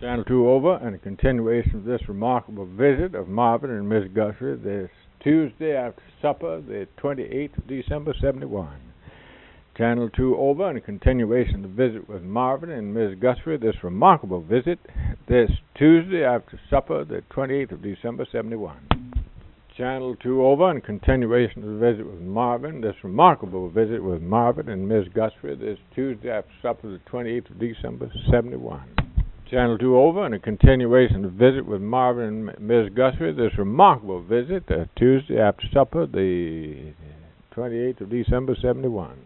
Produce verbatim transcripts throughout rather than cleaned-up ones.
Channel two over, and a continuation of this remarkable visit of Marvin and Miss Guthrie this Tuesday after supper, the twenty-eighth of December, seventy-one. Channel two over, and a continuation of the visit with Marvin and Miss Guthrie, this remarkable visit this Tuesday after supper, the twenty-eighth of December, seventy-one. Channel two over, and a continuation of the visit with Marvin, this remarkable visit with Marvin and Miss Guthrie, this Tuesday after supper, the twenty-eighth of December, seventy-one. Channel two over, and a continuation of the visit with Marvin and Miss Guthrie, this remarkable visit, uh, Tuesday after supper, the twenty-eighth of December, seventy-one.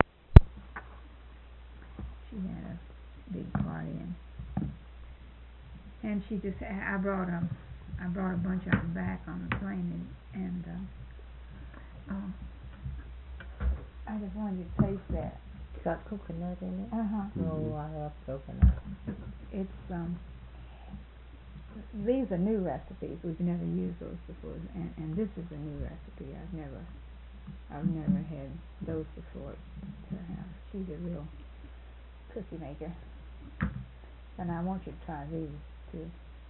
She had a big party, and, and she just, I brought a, I brought a bunch of them back on the plane, and, and uh, uh, I just wanted to taste that. Got coconut in it? Uh-huh. Oh, I love coconut. It's, um, these are new recipes. We've never used those before, and, and this is a new recipe. I've never, I've never had those before at her house. She's a real cookie maker, and I want you to try these too.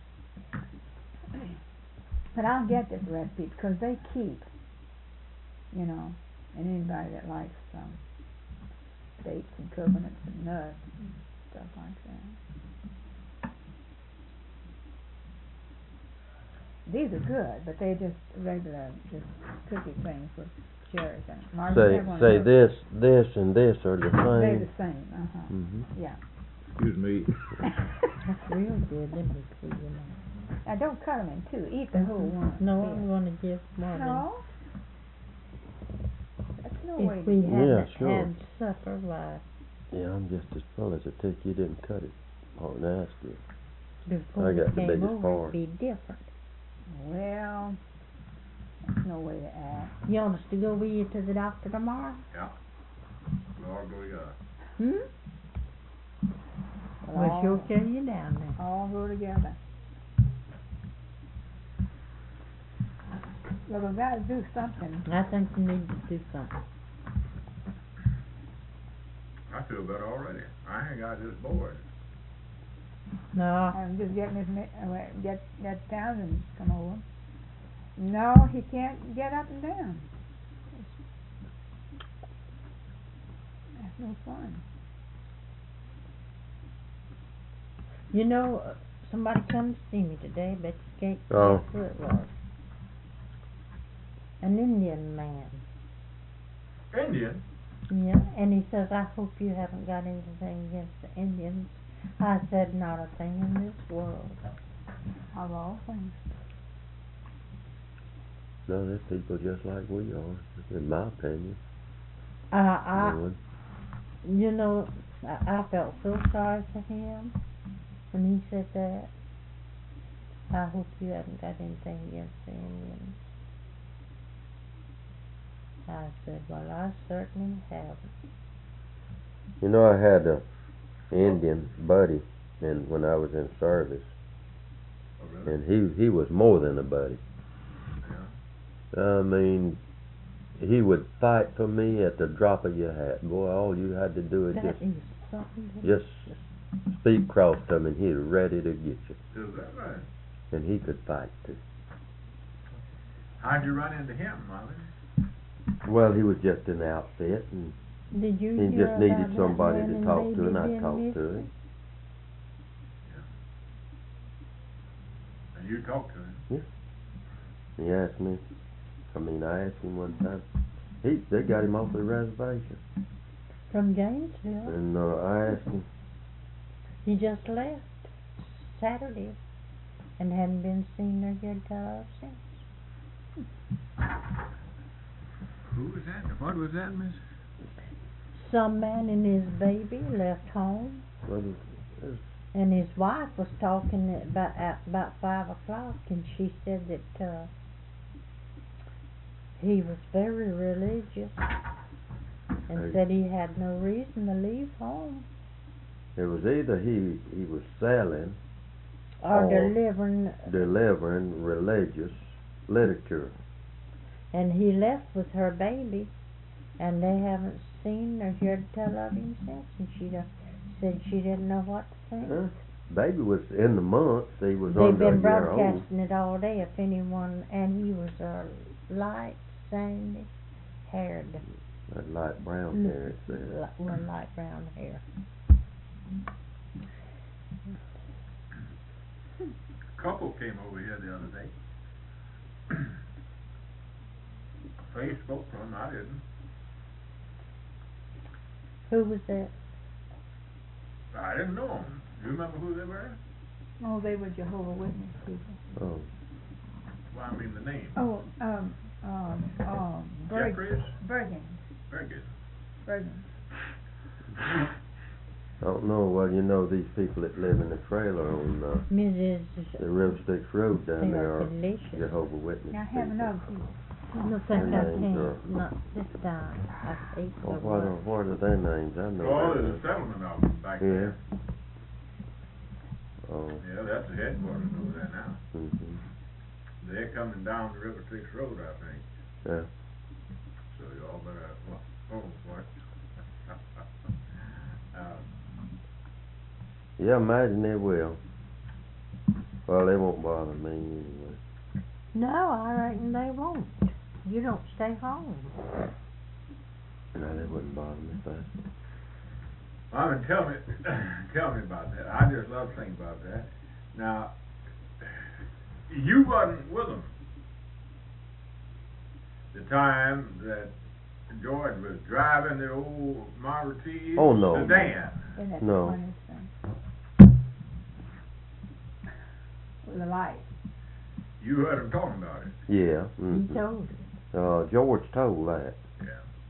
But I'll get this recipe because they keep, you know, and anybody that likes um, dates and coconuts and nuts and stuff like that. These are good, but they're just regular, just cookie things with cherries in it. Marvin, Say have one say of those. this this and this are the same. They're the same. Uh huh. Mm-hmm. Yeah. Excuse me. That's real good. Let me see you now. Now don't cut them in two. Eat the whole one. No, Yeah. I'm going to give Marvin. No. That's no way If to we do it. hadn't Yeah, sure. had supper, why, Yeah, I'm just as full as a tick. You didn't cut it. Oh, nasty. before I we got the came biggest over, part. it'd be different. Well, that's no way to act. You want us to go with you to the doctor tomorrow? Yeah. Lord, go together. Hmm? Well, We'll all, sure carry you down there. all go together. Well, we've got to do something. I think you need to do something. I feel better already. I ain't got this bored. No, I'm just getting his, mi- uh, wait, get, get Townsend to come over. No, he can't get up and down. That's no fun. you know, uh, somebody come to see me today, but you can't Oh. guess who it was. An Indian man. Indian? Yeah, and he says, I hope you haven't got anything against the Indians. I said, not a thing in this world. Of all things. No, they're people just like we are, in my opinion. Uh, I, Knowing. you know, I, I felt so sorry for him when he said that. I hope you haven't got anything against the Indians. I said, well, I certainly haven't. You know, I had a Indian buddy, and when I was in service, Oh, really? and he he was more than a buddy. Yeah. I mean, he would fight for me at the drop of your hat. Boy, all you had to do is That just is something. just speak cross to him, and he's ready to get you. Is that right? And he could fight too. How'd you run into him, Marvin? Well, he was just in the outfit, and Did you he hear just needed about that somebody man to and talk baby to, and I being talked to missing? him. And you talked to him? He asked me. I mean, I asked him one time. He they got him off the reservation, From Gainesville. and uh, I asked him. He just left Saturday and hadn't been seen or heard of since. Who was that? What was that, miss? Some man and his baby left home, Well, it- and his wife was talking at about at about five o'clock, and she said that uh, he was very religious and Hey. said he had no reason to leave home it was either he he was selling, or Oh. delivering, delivering religious literature. and he left with her baby, and they haven't seen or heard tell of him since, and she done said she didn't know what to think. Huh? baby was in the months. He was They've under been a year old. broadcasting it all day. If anyone, and he was a light, sandy haired, That light brown hair, it said. li- one light brown hair. Couple came over here the other day. Faye spoke to him, I didn't. Who was that? I didn't know them. Do you remember who they were? Oh, they were Jehovah Witness people. Oh. Well, I mean the name. Oh, um, um, um, Berg, Jeffries? Bergen, Very good. Bergen. I don't know. Well, you know, these people that live in the trailer on uh, Missus the River Styx Road down They there are are delicious. Jehovah Witness Now, I have people. another piece. No, Their thank I names are- can't. Not this time. I ate so Well, what, are, much. what are their names? I know Oh, their there's a names. settlement of them back Yeah. there. Oh. Yeah, that's the headquarters over there now. Mm-hmm. They're coming down the River Styx Road, I think. Yeah. So y'all better, well, hold for it. um, Yeah, imagine they will. Well, they won't bother me anyway. No, I reckon they won't. You don't stay home. No, they wouldn't bother me if I... I mean, tell me, tell me about that. I just love thinking about that. Now, you wasn't with them the time that George was driving the old Model T Oh, no. sedan. Isn't that No. the funniest thing? With the light. You heard him talking about it. Yeah. He Mm-hmm. told her. Uh, George told that. Yeah.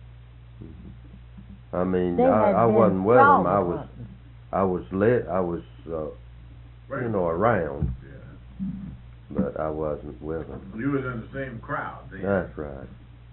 I mean, They I, had I been wasn't with them. I frog was, hunting. I was lit. I was, uh, Right. you know, around, Yeah. but I wasn't with them. You was in the same crowd then. That's right.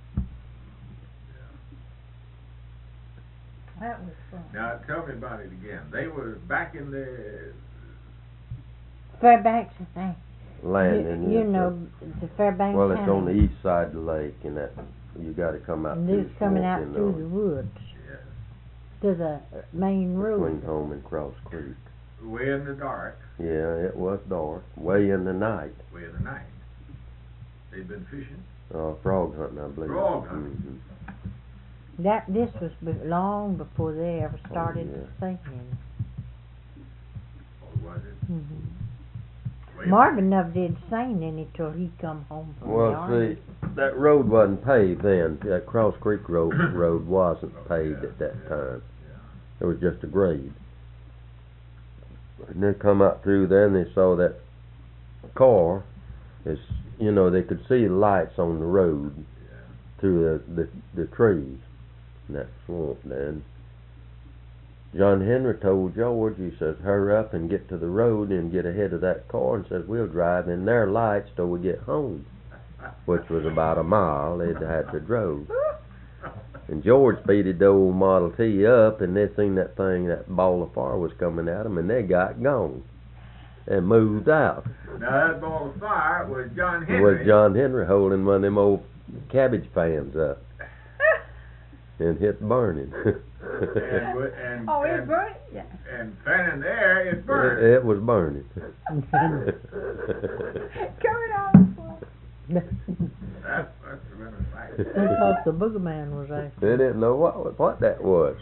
That was fun. Now, tell me about it again. They were back in the... Fairbanks, eh, Landing. you, you is, know, the Fairbanks Well, it's on the County. east side of the lake, and that you got to come out And through this coming swamp, out you through know, the woods Yeah. to the main between road. home and Cross Creek. Way in the dark, Yeah, it was dark, way in the night. way in the night. They'd been fishing. Uh, frog hunting, I believe. Frog hunting. Mhm. That this was be- long before they ever started yeah. singing. Or was it? hmm Way Marvin never did sing any till he come home from the Well, army. see, that road wasn't paved then. That Cross Creek road road wasn't Oh, paved yeah, at that yeah, time. Yeah. It was just a grade. And they come out through there and they saw that car. It's, you know, they could see the lights on the road Yeah. through the, the, the trees in that swamp then. John Henry told George, he says, hurry up and get to the road and get ahead of that car, and says, we'll drive in their lights till we get home, which was about a mile they'd had to drove. And George speeded the old Model T up, and they seen that thing, that ball of fire was coming at them, and they got gone and moved out. Now that ball of fire was John It Henry. was John Henry holding one of them old cabbage pans up and hit burning. and, wa- and, Oh, it and, burned? Yeah. and fanning there, it It, burned. it was burning. Coming out of the swamp. That must have been a sight. They thought the boogeyman was after. They didn't know what what that was.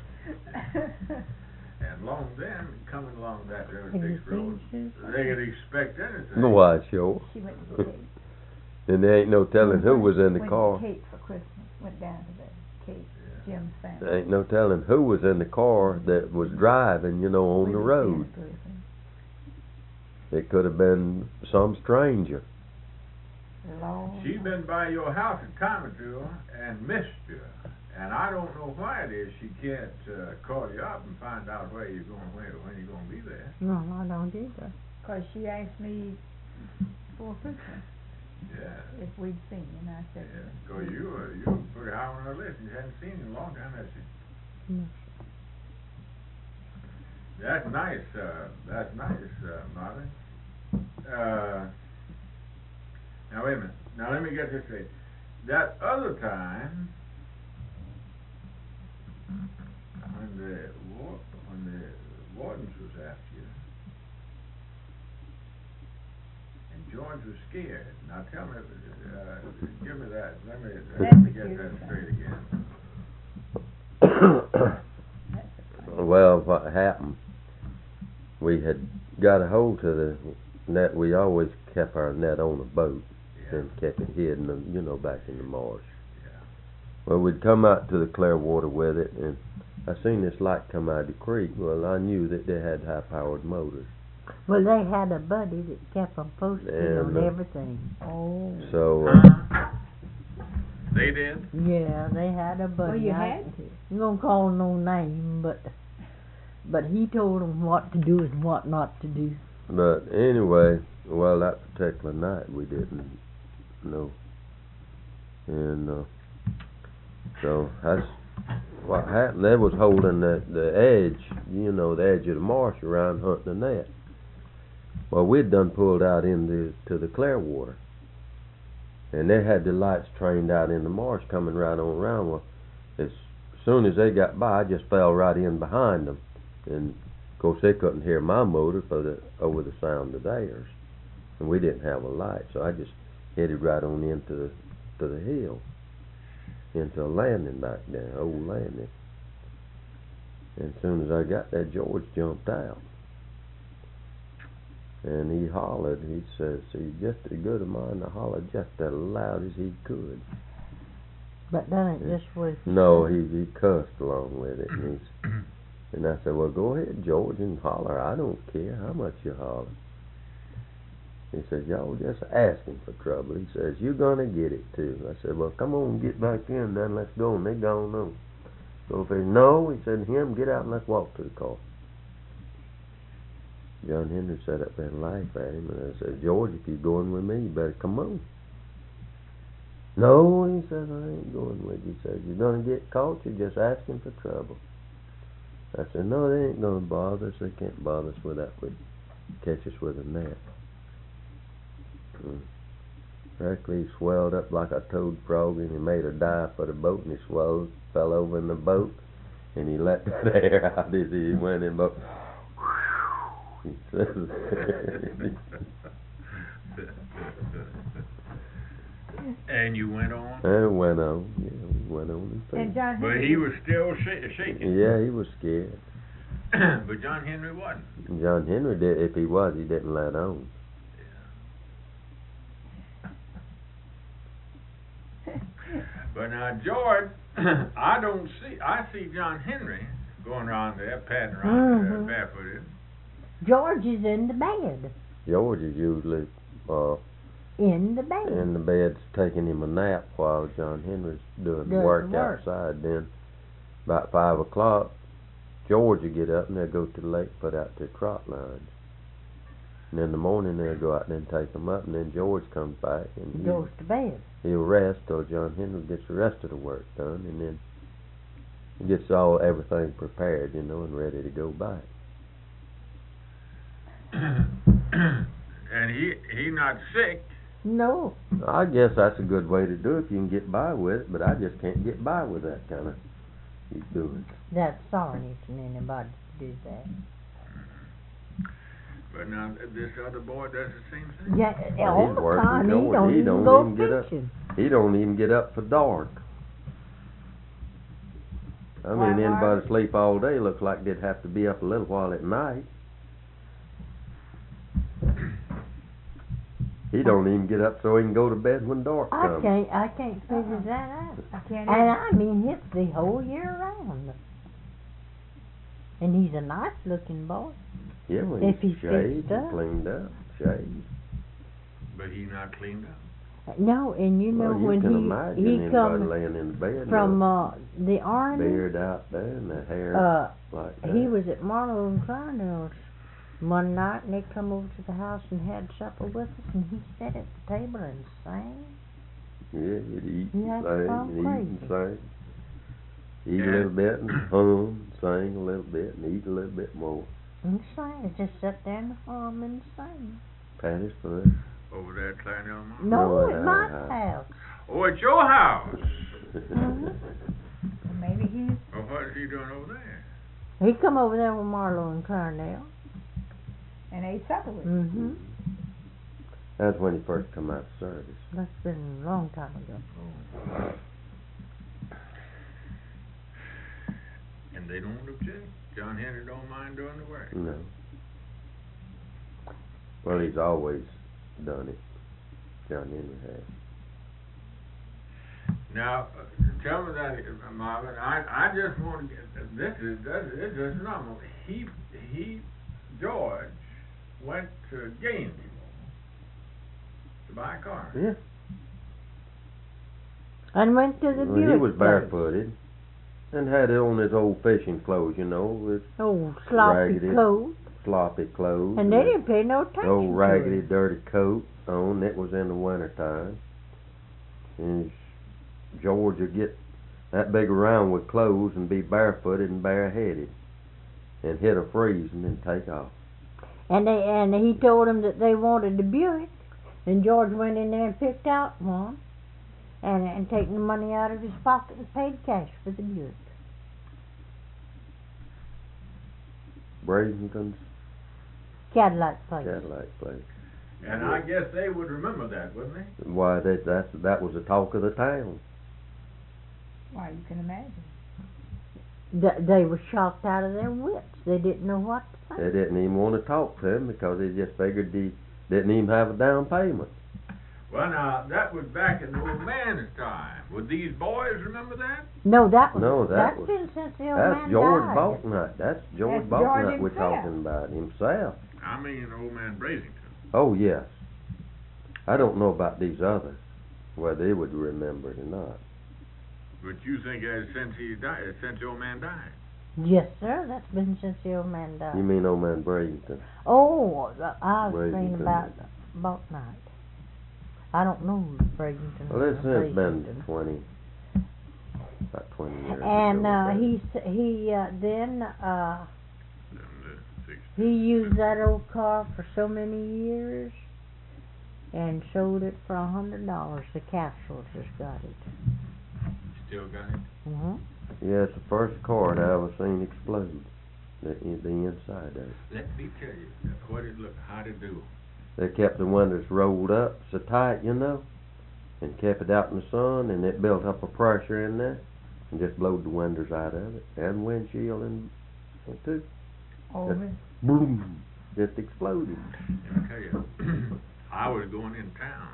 And along then, coming along that River Have you Styx Road, seen they could expect anything. No, I sure. She went to the Cape. And there ain't no telling who was in the went car. to the Cape for Christmas. Went down to the Cape. Jim's family. There ain't no telling who was in the car that was driving, you know, on the With road. Jennifer, I think. It could have been some stranger. Long She's been by your house a time or two and missed you. And I don't know why it is she can't uh, call you up and find out where you're going, when, when you're going to be there. No, I don't either. Because she asked me for Christmas Yeah. if we'd seen, and I said, Yeah. So you were, you were pretty high on her list. You hadn't seen in a long time, has she? No. That's nice, uh, that's nice, uh, Marvin. Uh, now wait a minute. Now let me get this straight. That other time, when the wa- when the wardens was after you, George was scared. Now tell me, uh, give me that. Let me, That's let me the get that cutest straight again. That's a funny. Well, what happened, we had got a hold to the net. We always kept our net on a boat Yeah. and kept it hidden, you know, back in the marsh. Yeah. Well, we'd come out to the clear water with it, and I seen this light come out of the creek. Well, I knew that they had high-powered motors. Well, they had a buddy that kept them posted And, on uh, everything. Oh. So, uh, Huh? They did? Yeah, they had a buddy. Well, you I had to. I'm gonna call no name, but but he told them what to do and what not to do. but anyway, well, that particular night we didn't know. And, uh, so that's what happened. They was holding the, the edge, you know, the edge of the marsh around hunting the net. Well, we'd done pulled out into to the clear water. And they had the lights trained out in the marsh coming right on around. Well, as soon as they got by, I just fell right in behind them. And, of course, they couldn't hear my motor for the over the sound of theirs. And we didn't have a light, so I just headed right on into the, to the hill, into a landing back there, old landing. And as soon as I got there, George jumped out. And he hollered, he says, he just as good a mind to holler just as loud as he could. But done it Yeah. just with. No, he he cussed along with it. And, he's, and I said, well, go ahead, George, and holler. I don't care how much you holler. He says, y'all just asking for trouble. He says, you're going to get it, too. I said, well, come on, get back in, then let's go. And they gone on. So if they no, he said, him, get out and let's walk to the car. John Henry sat up there and laughed at him, and I said, George, if you're going with me, you better come on. No, he said, I ain't going with you. He said, you're going to get caught, you're just asking for trouble. I said, no, they ain't going to bother us. They can't bother us with that. Would catch us with a net. Mm. Directly he swelled up like a toad frog, and he made a dive for the boat, and he swelled, fell over in the boat, and he let that air out as he went in the boat. He says, and you went on? and went on. Yeah, we went on and And things. John But Henry, he was still sh- shaking. Yeah, he was scared. But John Henry wasn't. John Henry did. If he was, he didn't let on. But now, George, I don't see, I see John Henry going around there, patting around Mhm. there, barefooted. George is in the bed. George is usually uh, In the bed. in the bed taking him a nap while John Henry's doing Does work, the work. outside. Then, about five o'clock, George will get up and they'll go to the lake, put out their trot lines. And in the morning they'll go out and then take them up, and then George comes back and He he, goes to bed. he'll rest till John Henry gets the rest of the work done, and then he gets all everything prepared, you know, and ready to go back. And he he not sick. No. I guess that's a good way to do it if you can get by with it, but I just can't get by with that kind of he's doing. That's sorry for anybody to do that. But now this other boy does the same thing. Yeah, Well, all he's the working, time. He George. don't He even don't go even get up. fishing. He don't even get up for dark. I Why, mean, Mark? anybody sleep all day looks like they'd have to be up a little while at night. He don't even get up so he can go to bed when dark I comes. can't. I can't figure Uh-uh. that out. I can't And either. I mean, it's the whole year round. And he's a nice looking boy. Yeah, when If he's he shaved fixed and up. cleaned up, shaved. But he not cleaned up. No, and you know well, you when can he imagine he anybody come laying in the bed from with uh, the a army, beard out there and the hair uh, like that. he was at Marlowe and Clarnell's one night, and they come over to the house and had supper with us, and he sat at the table and sang. Yeah, he'd eat He and had sing gone and eat and crazy. sing. Eat a Yeah. little bit and hum, sing a little bit and eat a little bit more. And sang, just sat there and hum and sang. Pat his foot. Over there at Clarnell Mall. No, No, at at my our house. house. Oh, at your house. Mhm. Well, maybe he's Well, what is he doing over there? He come over there with Marlowe and Clarnell. and ate supper with him. Mm-hmm. That's when he first come out of service. That's been a long time ago. And they don't object. John Henry don't mind doing the work. No. Well, he's always done it. John Henry has. Now, uh, tell me that, uh, Marvin. I I just want to get this is this is this is normal. He he George went to Gainesville to buy a car. Yeah. And went to the Well, Buick he was place. barefooted and had on his old fishing clothes, you know, with Old sloppy raggedy coat. sloppy clothes. And they didn't pay no attention old to raggedy, it. dirty coat on. It was in the winter time. And George would get that big around with clothes and be barefooted and bareheaded and hit a freeze and then take off. And they and he told them that they wanted the Buick, and George went in there and picked out one, and and taking the money out of his pocket and paid cash for the Buick. Brazenton's Cadillac place. Cadillac place. And I guess they would remember that, wouldn't they? Why, that that that was the talk of the town. Why, you can imagine. Th- they were shocked out of their wits. They didn't know what to say. They didn't even want to talk to him because they just figured he didn't even have a down payment. Well, now that was back in the old man's time. Would these boys remember that? No, that was No, that that's was- been since the old That's man George died. Balknut. That's George That's George Balknut we're himself. talking about himself. I mean, old man Brazington. Oh yes. I don't know about these others, whether they would remember it or not. But you think uh, since he died, uh, since the old man died? Yes, sir. That's been since the old man died. You mean old man Bradenton? Oh, the- I was Bradenton. saying about Balknight. I don't know Bradenton. Well, this or has been Bradenton. twenty, about twenty years And ago. uh, but- he s- he uh, then uh, In the sixties. he used that old car for so many years and sold it for a hundred dollars. The Castles has got it. Still got it? Mm-hmm. Yeah, it's the first car I ever seen explode. The, the inside of it. Let me tell you what it looked, how to do. They kept the windows rolled up so tight, you know, and kept it out in the sun, and it built up a pressure in there, and just blowed the windows out of it, and windshield and and too. Over. Just boom, just exploded. Let me tell you, I was going in town.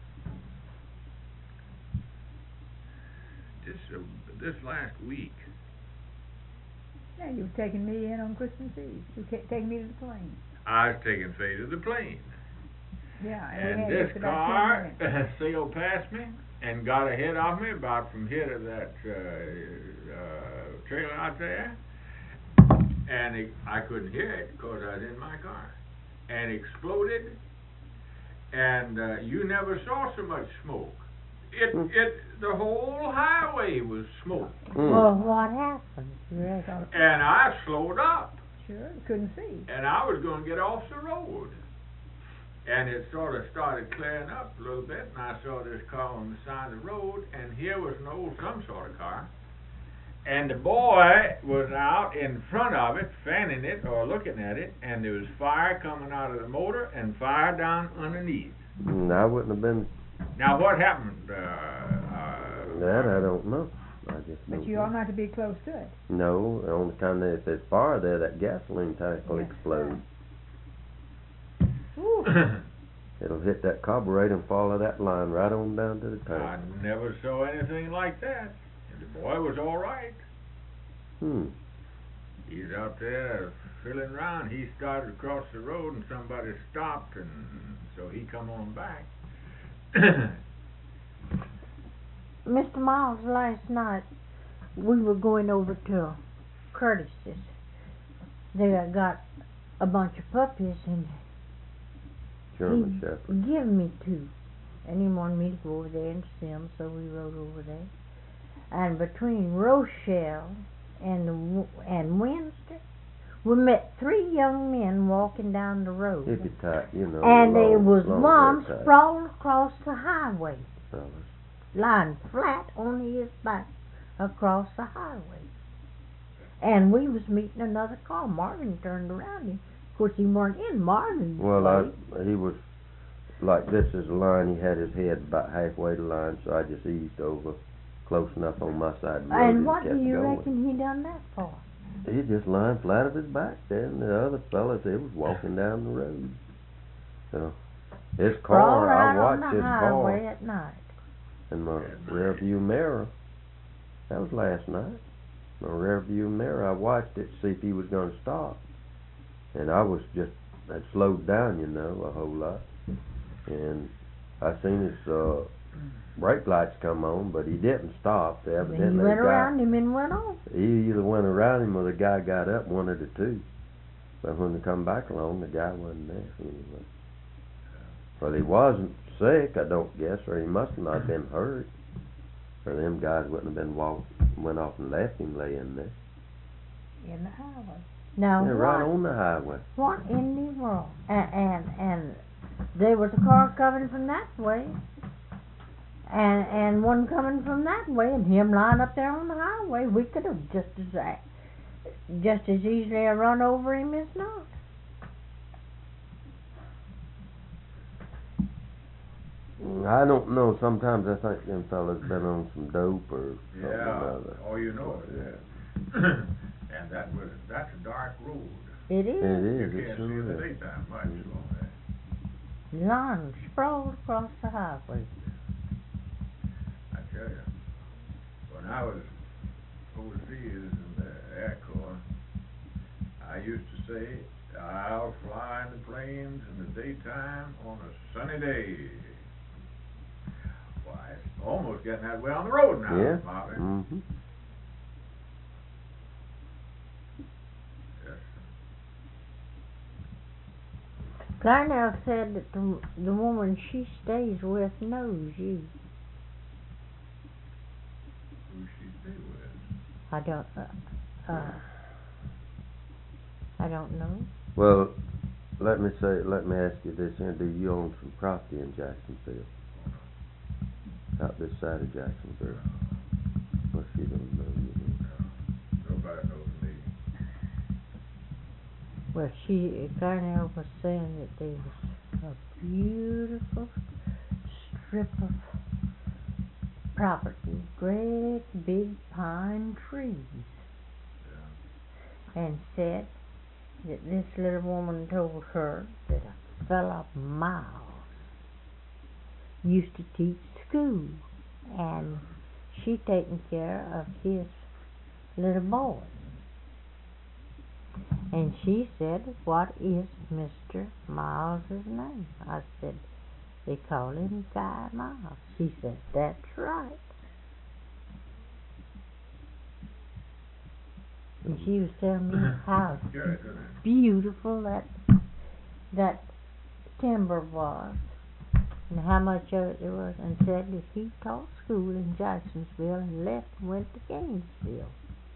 This uh, this last week. Yeah, you were taking me in on Christmas Eve. You were ta- taking me to the plane. I was taking Faye to the plane. Yeah, And we had this just about car ten minutes. sailed past me and got ahead of me about from here to that uh, uh, trailer out there. And it, I couldn't hear it because I was in my car. And exploded. And uh, you never saw so much smoke. It, Hmm. it, the whole highway was smoke. Mm. Well, what happened? You reckon? And I slowed up. Sure, you couldn't see. And I was going to get off the road. And it sort of started clearing up a little bit, and I saw this car on the side of the road, and here was an old some sort of car. And the boy was out in front of it, fanning it or looking at it, and there was fire coming out of the motor and fire down underneath. Mm, I wouldn't have been. Now, what happened? Uh, uh, That I don't know. I just But don't you know. ought not to be close to it. No, the only time that if there's fire there, that gasoline tank will Yes, explode. Ooh. It'll hit that carburetor and follow that line right on down to the I tank. never saw anything like that. And the boy was all right. Hmm. He's out there fiddling around. He started across the road and somebody stopped, and so he come on back. Mister Miles, last night we were going over to Curtis's. They had got a bunch of puppies and German he Shepherd. give me two. And he wanted me to go over there and see them, so we rode over there. And between Rochelle and the, W- and Windsor, we met three young men walking down the road. Hippie type, you know. And long, there was long one hair type sprawled across the highway, fellas. lying flat on his back across the highway. And we was meeting another car. Marvin turned around. And of course, he weren't in Marvin's Well, place. I, he was like this is the line, he had his head about halfway to the line, so I just eased over close enough on my side of the road And and what do kept you going. reckon he done that for? He just lying flat of his back there, and the other fellas, they was walking down the road. So, his Crawl car, I out on watched the his highway car at night. in my rear view mirror. That was last night. My rear view mirror, I watched it to see if he was going to stop. And I was just, I'd slowed down, you know, a whole lot. And I seen his uh, brake lights come on, but he didn't stop. They Then evidently he went got, around him and went on. he either went around him or the guy got up, one of the two. But when they come back along, the guy wasn't there anyway. Well, he wasn't sick, I don't guess, or he must not have been hurt. Or them guys wouldn't have been walk, went off and left him laying there. In the highway. Now Yeah, what? right on the highway. What in the world? And, and and there was a car coming from that way, and and one coming from that way, and him lying up there on the highway. We could have just as a- just as easily run over him as not. I don't know. Sometimes I think them fellas been on some dope or something or Yeah, other. oh, you know it is. And that was, that's a dark road. It is. It You is. It can't see in the sure is. daytime much on that. Lying sprawled across the highway. I tell you, when I was overseas in the Air Corps, I used to say, I'll fly in the planes in the daytime on a sunny day. Why, it's almost getting that way on the road now, Yeah. Marvin. Mm-hmm. Yes. Clarnell said that the, the woman she stays with knows you. Who she stay with? I don't. Uh, uh, I don't know. Well, let me say, let me ask you this: here, do you own some property in Jacksonville? Out this side of Jacksonville? Well, she don't know you. No, nobody knows me. Well, she Clarnell was saying that there was a beautiful strip of property, great big pine trees, Yeah. and said that this little woman told her that a fella Miles used to teach school, and she taken care of his little boy. And she said, what is Mister Miles's name? I said, they call him Guy Miles. She said, that's right. And she was telling me how Good, isn't it? beautiful that that timber was, and how much of it there was, and said that he taught school in Jacksonville and left and went to Gainesville.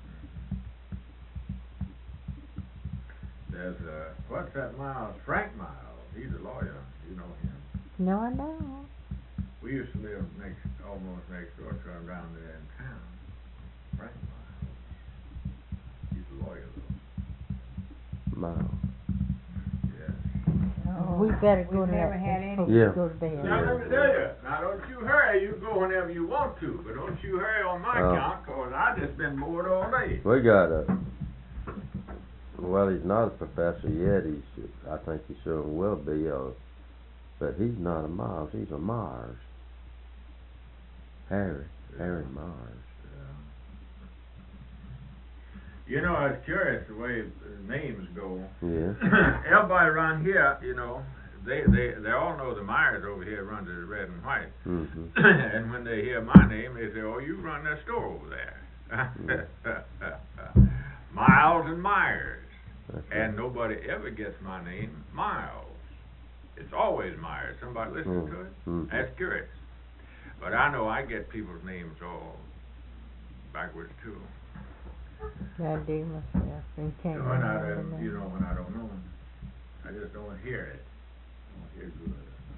There's uh, what's that Miles? Frank Miles. He's a lawyer. You know him. No, I don't. We used to live next, almost next door to him down there in town. Frank Miles. He's a lawyer though. Miles. Yes. Oh, We better go we've to never that had place any. before we Yeah. go to bed. Now let me tell you. Now don't you hurry. You go whenever you want to, but don't you hurry on my Oh. account, 'cause I just been bored all day. We got a. Well, he's not a professor yet. He's. I think he soon will be. Uh, but he's not a Miles. He's a Myers. Harry. Harry Myers. Yeah. You know, I was curious the way the names go. Yeah. Everybody around here, you know, they they they all know the Myers over here runs the red and white. Mm-hmm. And when they hear my name, they say, "Oh, you run that store over there." Miles and Myers. That's And nobody ever gets my name, Miles. It's always Myers. Somebody listen to it? Mm-hmm. That's curious. But I know I get people's names all backwards too. I do myself and can't When I remember the don't, name. you know, when I don't know them, I just don't hear it. I don't hear good.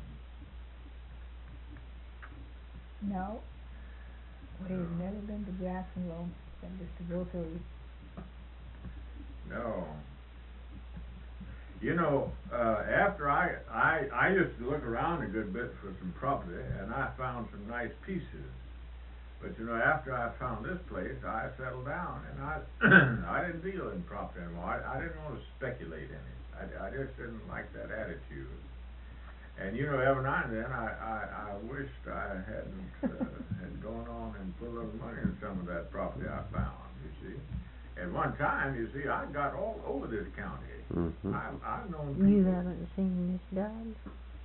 No. We've never been to Jacksonville, except just to go through. No. You know, uh, after I, I, I used to look around a good bit for some property, and I found some nice pieces. But you know, after I found this place, I settled down, and I, I didn't deal in property anymore. I, I didn't want to speculate in it. I, I just didn't like that attitude. And you know, every now and then, I, I, I wished I hadn't uh, had gone on and put a little money in some of that property I found. You see, at one time, you see, I got all over this county. Mm-hmm. I, I've known people. You haven't seen Miss Dodge?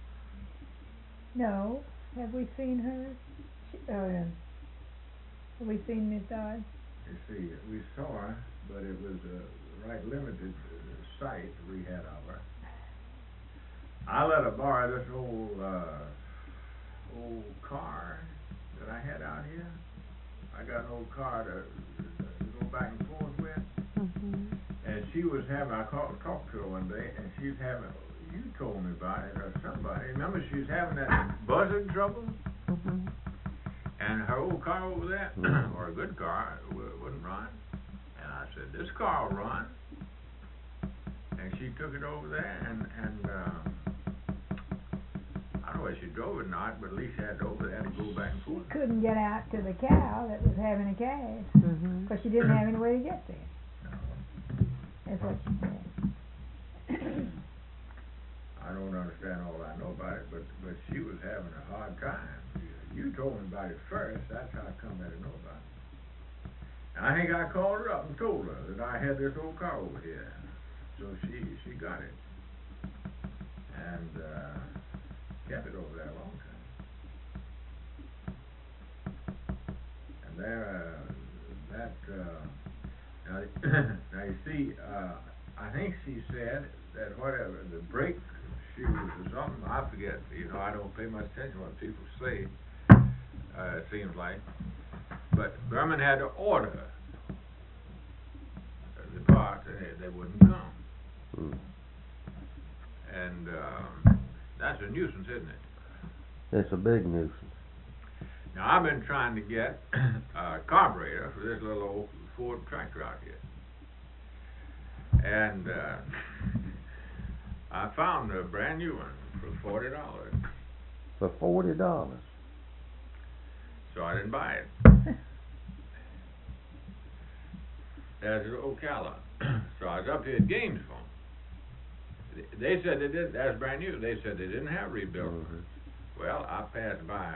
No, have we seen her? She, uh, have we seen Miss Dodge? You see, we saw her, but it was a right limited uh, sight we had of her. I let her borrow this old uh, old car that I had out here. I got an old car to, to go back and forth with. Mm-hmm. And she was having, I called, talked to her one day, and she's having, you told me about it, or somebody, remember she was having that buzzing trouble? Mm-hmm. And her old car over there, Mhm. or a good car, w- wouldn't run. And I said, this car will run. And she took it over there, and, and uh, I don't know whether she drove it or not, but at least she had to over there to go back and She forth. couldn't get out to the cow that was having a calf, Mm-hmm. because she didn't have any way to get there. That's what she said. I don't understand all I know about it, but, but she was having a hard time. You told me about it first, that's how I come to know about it. And I think I called her up and told her that I had this old car over here. So she, she got it. And, uh, kept it over there a long time. And there, uh, that, uh, now, now you see, uh, I think she said that whatever, the brake shoes or something, I forget, you know, I don't pay much attention to what people say, uh, it seems like. But Berman had to order the parts, and they, they wouldn't come. Mm. And, um, that's a nuisance, isn't it? It's a big nuisance. Now, I've been trying to get a carburetor for this little old Ford tractor out here. And uh, I found a brand new one for forty dollars. For forty dollars. So I didn't buy it. There's an Ocala. So I was up here at Gainesville. They said they did, that's brand new. They said they didn't have rebuilt ones. Mm-hmm. Well, I passed by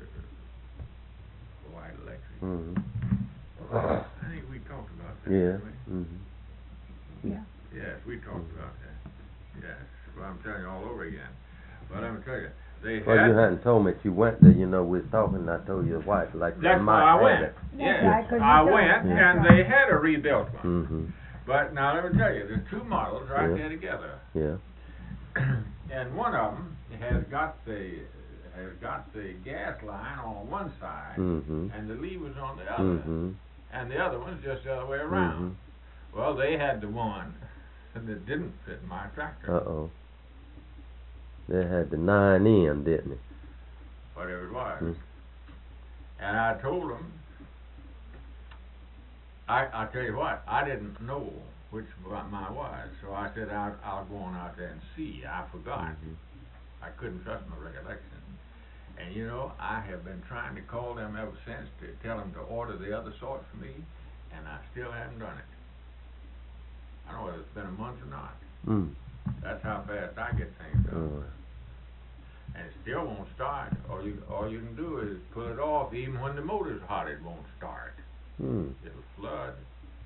White Electric. Mm-hmm. I think we talked about that. Yeah. didn't we? Mm-hmm. Yeah. Yes, we talked about that. Yes. Well, I'm telling you all over again. But let me tell you, they Well, had. you hadn't told me that you went there. You know, we was talking, and I told you wife like That's they why might I have went. it. Yes, That's right, 'cause you I told went, me. and That's they had a rebuilt one. Mm-hmm. But now let me tell you, there's two models right Yeah. there together, Yeah. and one of them has got the has got the gas line on one side, Mm-hmm. and the levers on the other, Mm-hmm. and the other one's just the other way around. Mm-hmm. Well, they had the one that didn't fit my tractor, Uh-oh. They had the nine in, didn't it? whatever it was. Mm. And I told them, I I tell you what, I didn't know which one mine was, so I said I'll, I'll go on out there and see. I forgot. Mhm. I couldn't trust my recollection. And you know, I have been trying to call them ever since to tell them to order the other sort for me, and I still haven't done it. I don't know whether it's been a month or not. Mm. That's how fast I get things done. Oh. And it still won't start. All you all you can do is pull it off. Even when the motor's hot, it won't start. Mm. It'll flood.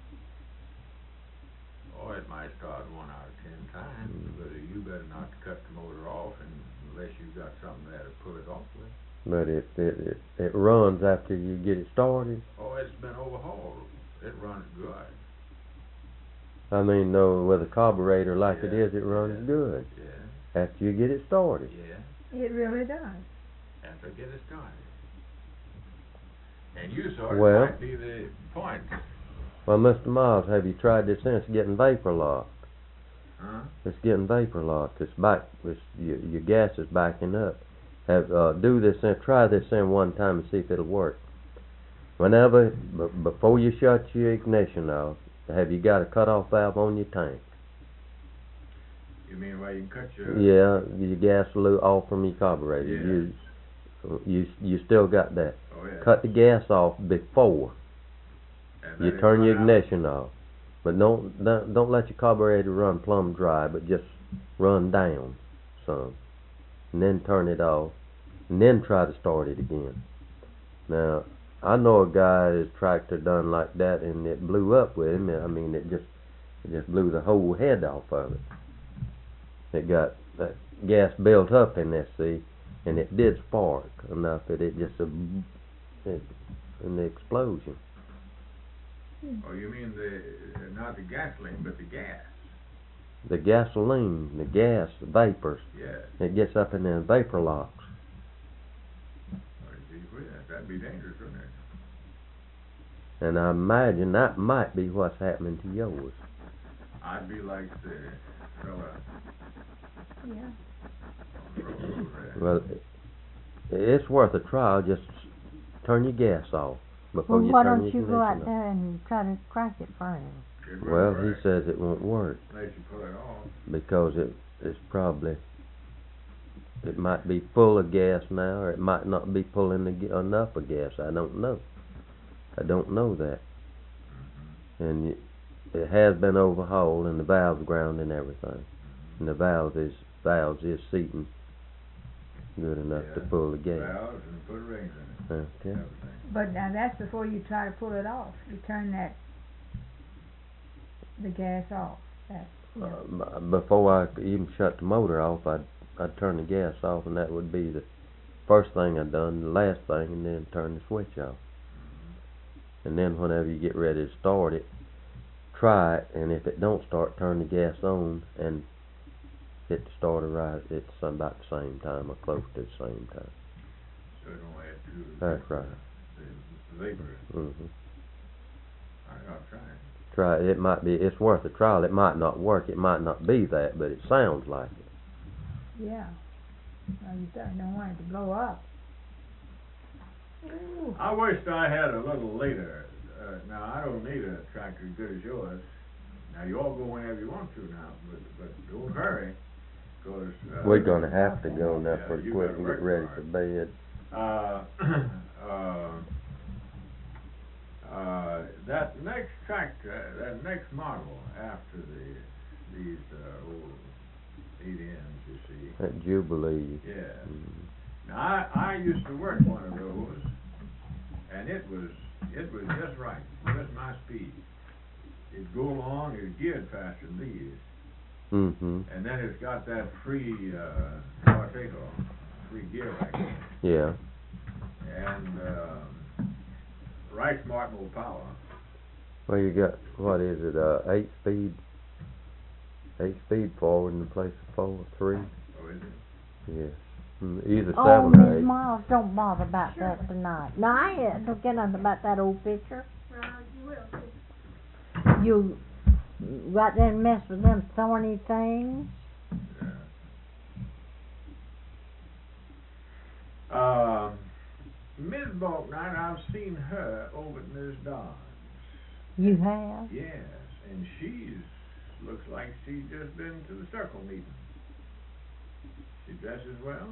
Or it might start one out of ten times. Mm. But you better not cut the motor off and unless you've got something there to pull it off with. But it, it it it runs after you get it started. Oh, it's been overhauled. It runs good. I mean, no, with a carburetor like it Yeah, is, it runs yeah, good Yeah, after you get it started. yeah. It really does. After I get it started. And you sort of Well- might be the point. Well, Mister Miles, have you tried this since getting vapor locked? Huh? It's getting vapor locked. It's back. It's, your, your gas is backing up. Have uh, do this and try this in one time and see if it'll work. Whenever b- before you shut your ignition off, have you got a cutoff valve on your tank? You mean where you can cut your... Yeah, your gas lo- off from your carburetor. Yes. You, you, you still got that. Oh, yeah. Cut the gas off before And you let it turn your run out. ignition off. But don't, don't don't let your carburetor run plumb dry, but just run down some. And then turn it off. And then try to start it again. Now, I know a guy, his tractor done like that, and it blew up with him. I mean, it just it just blew the whole head off of it. It got that gas built up in this, see, and it did spark enough that it just, a, it, an explosion. Oh, you mean the, not the gasoline, but the gas. The gasoline, the gas, the vapors, Yes. it gets up in them vapor locks. Oh, gee whiz, that'd be dangerous, wouldn't it? And I imagine that might be what's happening to yours. I'd be like the fella Yeah. on the road over there. Well, it, it's worth a trial. Just turn your gas off before Well, you why turn don't your you go out ignition off. there and try to crank it for him? It Well, wouldn't he work says it won't work unless you pull it off. because it it's probably it might be full of gas now, or it might not be pulling the, ga- enough of gas. I don't know. I don't know that. Mm-hmm. And it, it has been overhauled, and the valves ground and everything. Mm-hmm. And the valve is valves is seating good enough to Yeah. pull the gas. Valves and put rings in it. Okay. Everything. But now that's before you try to pull it off. You turn that, the gas off. That's, you know. Uh, b- before I even shut the motor off, I'd I'd turn the gas off, and that would be the first thing I'd done, the last thing, and then turn the switch off. Mm-hmm. And then whenever you get ready to start it, try it, and if it don't start, turn the gas on and hit the starter right at some about the same time or close to the same time. So it don't add to That's right. the vapor. Mm-hmm. I- I'll try it. Try it. It might be. It's worth a trial. It might not work. It might not be that, but it sounds like it. Yeah. Well, you certainly don't want it to blow up. Ooh. I wished I had a little later. Uh, now, I don't need a tractor as good as yours. Now, you all go whenever you want to now, but, but don't hurry, because... Uh, We're gonna have to go now Yeah, pretty you quick gotta and work get ready hard. for bed. Uh, uh, uh, that next tractor, that next model after the, these, uh, old eight M's, you see. That Jubilee. Yeah. Mm. Now, I, I used to work one of those, and it was, it was just right, just my speed. It'd go along, it's geared faster than these, Mm-hmm. and then it's got that free, uh, power takeoff, free gear like that. Yeah. And, um, right smart more power. Well, you got, what is it, uh, eight speed, eight speed forward in the place of four, three? Oh, is it? Yes. Mm, either Oh, seven or Miss eight. Miles, don't bother about that tonight. No, I uh, don't get nothing about that old picture. You right there and mess with them thorny things. Yeah. Um, Miss Balknight, I've seen her over at Miss Don's. You have? Yes, and she's, looks like she's just been to the circle meeting. She dresses well?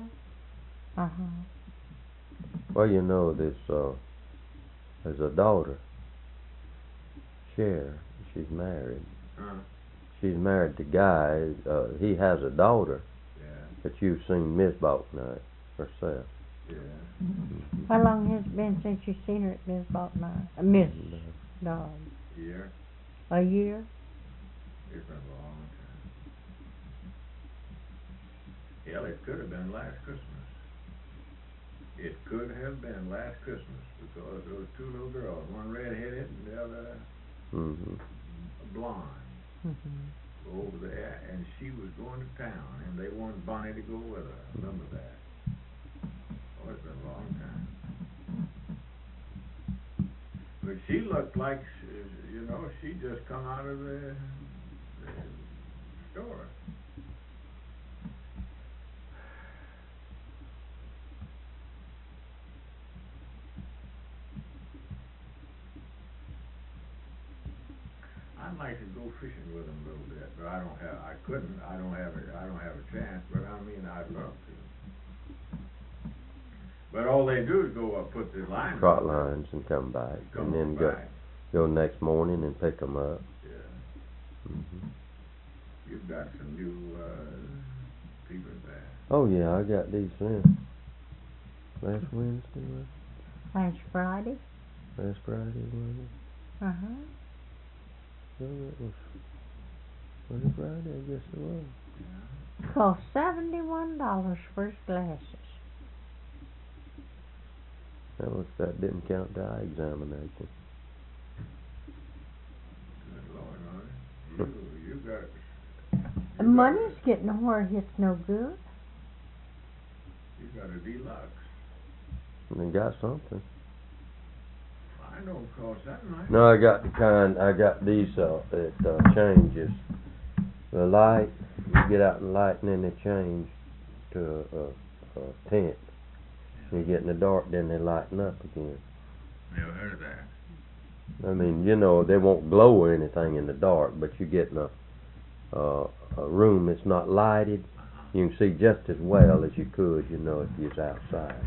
Uh-huh. Well, you know, this, uh, there's a daughter, Cher, she's married. Huh? She's married to Guy, uh, he has a daughter, Yeah, but you've seen Miss Balknight herself. yeah. How long has it been since you've seen her at Miss Balknight? Uh, Miss Dog? Here, A year? it's been a long time. Hell, it could have been last Christmas. It could have been last Christmas, because those two little girls, one red-headed and the other Mm-hmm. blonde, Mm-hmm. over there, and she was going to town, and they wanted Bonnie to go with her. Remember that? Oh, it's been a long time. But she looked like, she- you know, she just come out of the, the store. I'd like to go fishing with them a little bit, but I don't have, I couldn't, I don't have a, I don't have a chance, but I mean, I'd love to. But all they do is go up, put the lines. Trot on, lines and come back, come and then on go back. go next morning and pick them up. Yeah. hmm You've got some new, uh, people there. Oh yeah, I got these in last Wednesday, was it? Last Friday. Last Friday, was it? Uh huh. No, that was, was it Friday? I guess it was. Cost seventy-one dollars for his glasses. That was, that didn't count the eye examination. Good Lord, honey. You, you got, The you money's got, getting where it's no good. you got a deluxe. And they got something. I don't cost that much. No, I got the kind, I got these, uh, it, uh, changes. The light, you get out in the light and then they change to a, a, a tint. You get in the dark, then they lighten up again. Never heard of that. I mean, you know, they won't glow or anything in the dark, but you get in a, uh, a room that's not lighted, Uh-huh. you can see just as well as you could, you know, if you was outside.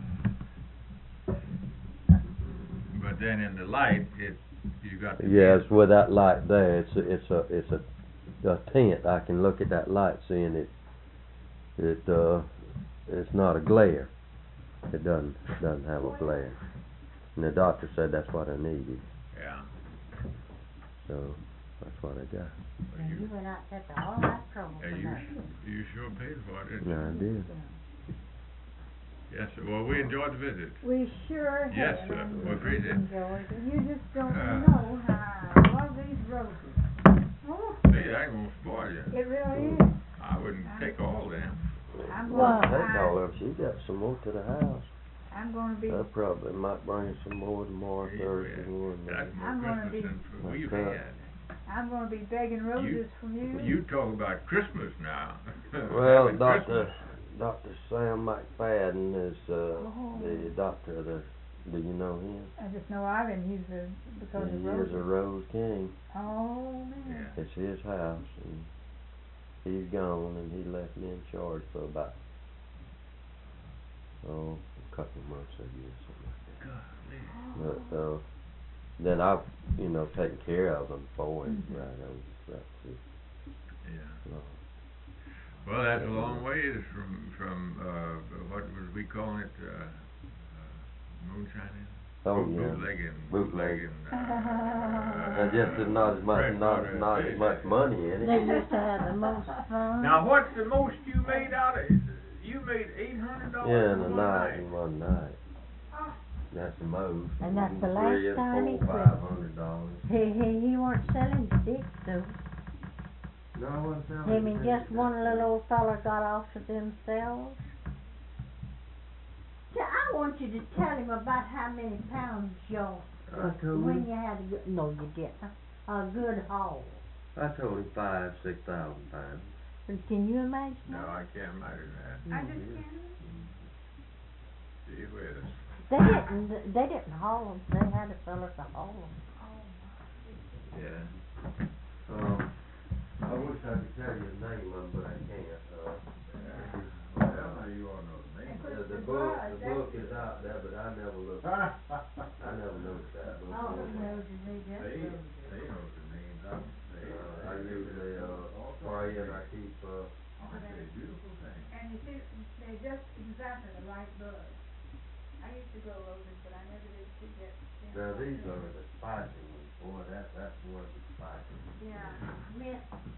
But then in the light, it, you got the. Yes, with that light there, it's a, it's a, it's a, a tint. I can look at that light, seeing it, it, uh, it's not a glare. It doesn't, it doesn't have a glare. And the doctor said that's what I needed, Yeah. so that's what I got. And you went out there to all that trouble Yeah, for you, nothing. you sure paid for it, didn't Yeah, I did. Yes, sir. Well, we enjoyed the visit. We sure have. Yes, sir. and We appreciate it. enjoyed it. You just don't Uh. know how I love these roses. Oh, See, that ain't gonna spoil you. it really is. I wouldn't take all them. I'm Well, gonna, Take all I, of them. She got some more to the house. I'm gonna be, I probably might bring some more tomorrow, Yeah, Thursday yeah. morning. That's more I'm gonna Christmas be- than That's we've right. had. I'm gonna be begging roses from you. You talk about Christmas now. Well, Having Doctor Christmas. Doctor Sam McFadden is uh, Oh. the doctor of the. Do you know him? I just know Ivan, he's a, because he of is roses. a Rose King. Oh, man. Yeah. It's his house, and he's gone, and he left me in charge for about oh a couple of months, I guess, something like that. But uh, then I've you know taken care of him for him Mhm. right on right through. Yeah. Uh, Well, that's a long ways from, from, uh, what was we calling it, uh, uh, moonshining? oh Boot- yeah. Bootlegging, Bootleg. bootlegging, uh. There just is not as much Fred not Carter. not as much money in They it. used to have the most fun. Now, what's the most you made out of it? You made eight hundred dollars Yeah, in in a one night, night. in one night. Oh. That's the most. And that's the Three last and time he four, quit. five hundred dollars. He, he, he weren't selling sticks though. No, I wasn't selling. Him and tickets. just one little old fella got off to themselves. Yeah, I want you to tell him about how many pounds y'all I told when him. you had a good, no you didn't, a good haul. I told him five, six thousand pounds. But can you imagine No, that? I can't imagine that. I No. just can't. Gee whiz. They didn't, they didn't haul them, they had a fella to haul them. Yeah. Um, I wish I could tell you the name of them, but I can't. Uh, Well, now you all know the name. the, the book, the book is out there, but I never looked. I never noticed that book. Oh, no, they just They, rode it. they know the names of them. They, Uh, I usually uh, pray and I keep uh, It's a beautiful thing. And you see, they're just exactly the right bud. I used to grow roses, but I never did see that. you now know, these are the spicy ones. Boy, that that's one of the spicy ones. Yeah. Miss,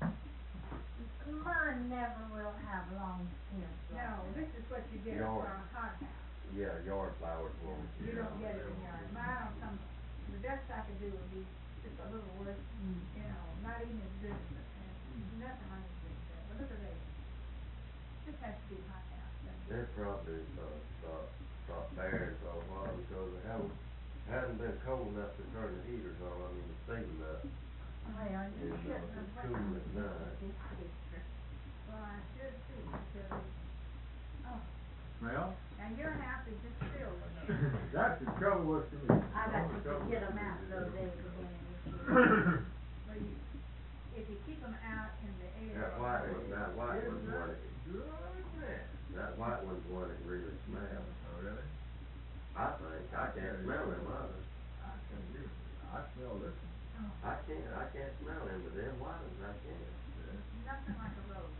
mine never will have long stems. like No, that. this is what you get Yard. for a hothouse. Yeah, yard flowers won't. You don't get it in yard. Mine will come, the best I could do would be just a little worse, Mm. you know, not even as good as, as nothing like as good as that. But look at that. This has to be hothouse. doesn't it? They probably uh, start start bearing for a while because they haven't hadn't been cold enough to turn the heaters on. I mean the steam up. Well, you And uh, shouldn't have it's went cool on at night. This picture. Well, I should too, because it's, oh, Well, and your house is just filled with them. that's the trouble with me. I got to get them out those days again. Well, you, That white one, that white one's one that, that white one's one that really smells. Oh, really? I think, I can't smell them others. I can use it. I smell this one. I can't, I can't smell them, but them white ones I can. Nothing like a rose.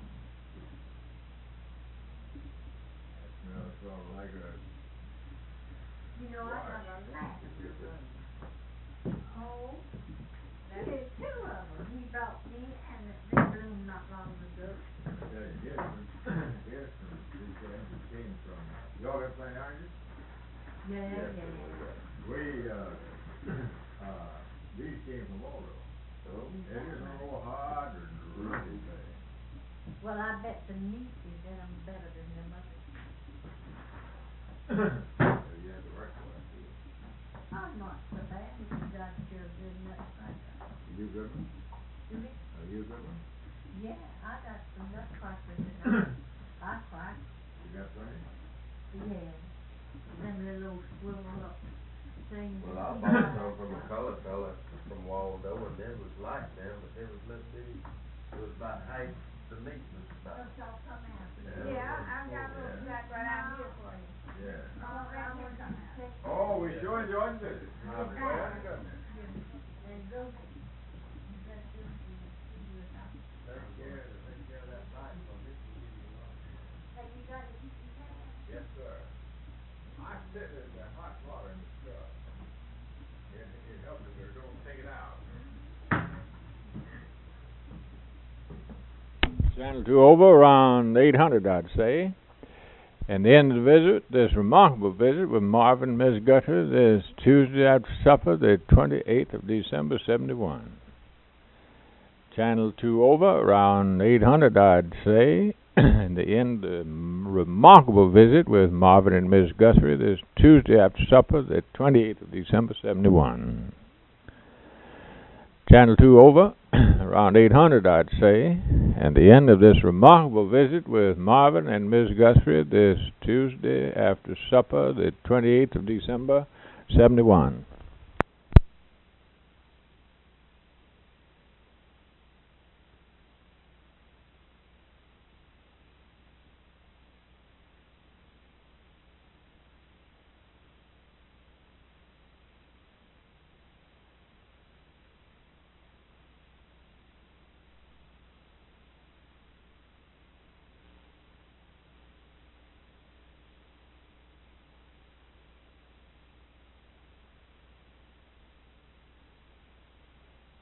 It smells sort of like a, You know, I got a lavender rose. Oh, there's two of them he brought me, and they bloomed not long ago. that this one, this one, these guys that came from, y'all been playing Argus? Yeah, Yes, yeah, sir, yeah. yes. We, uh, uh, these came from Waldo. Oh, It isn't a little hard and really bad. Well, I bet the nieces did them better than the mothers. you had to work for it, too. I'm not so bad, if you got your good nutcracker. Are you a good one? Do it? Are you a good one? Yeah, I got some nutcrackers in there. I crack. You got plenty? Yeah. Them little swivel up things. Well, I bought some from a color fella from Waldo, and they was like them, but they was little bitty. It was about half the meat was about. Don't y'all come out. Yeah, I've got a little jack right out here for you. Yeah. Oh, right here, come out. Oh, we sure enjoyed the visit. I'm glad to come there. And go. That's just the, Take care, take care of that light, so this will give you one. have you got it? Yes, sir. I sit in the hot water in the tub. It, it helps if they don't take it out. Channel two over around eight hundred, I'd say. And the end of the visit, this remarkable visit with Marvin and Miss Guthrie, this Tuesday after supper, the twenty-eighth of December, seventy-one. Channel two over around eight hundred, I'd say. And the end, the remarkable visit with Marvin and Miss Guthrie, this Tuesday after supper, the twenty-eighth of December, seventy-one. Channel two over, around eight hundred, I'd say, and the end of this remarkable visit with Marvin and Miss Guthrie this Tuesday after supper, the twenty-eighth of December, seventy-one.